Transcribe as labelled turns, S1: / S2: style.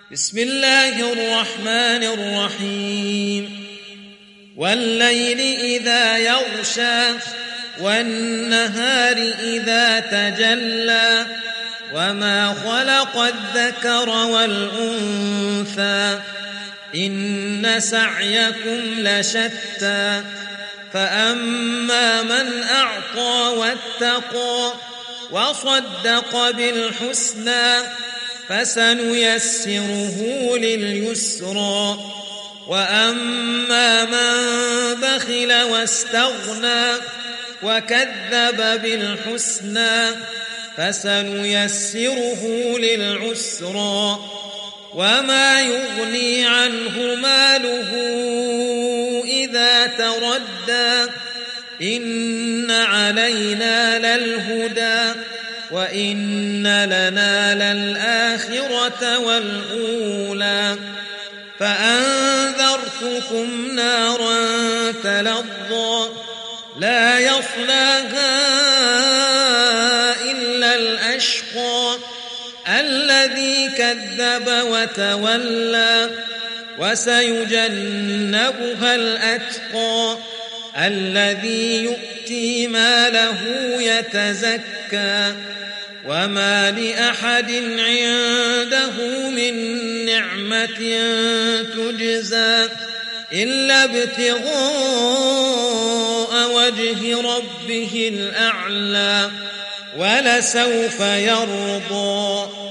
S1: بسم الله الرحمن الرحيم والليل إذا يغشى والنهار إذا تجلى وما خلق الذكر والأنثى إن سعيكم لشتى فأما من أعطى واتقى وصدق بالحسنى فسنيسره لليسرى وأما من بخل واستغنى وكذب بالحسنى فسنيسره للعسرى وما يغني عنه ماله إذا تردى إن علينا للهدى وإن لنا للآخرة والأولى فأنذرتكم نارا تلظى لا يصلاها إلا الأشقى الذي كذب وتولى وسيجنبها الأتقى الذي يؤتي ماله يتزكى وما لأحد عنده من نعمة تجزى إلا ابتغاء وجه ربه الأعلى ولسوف يرضى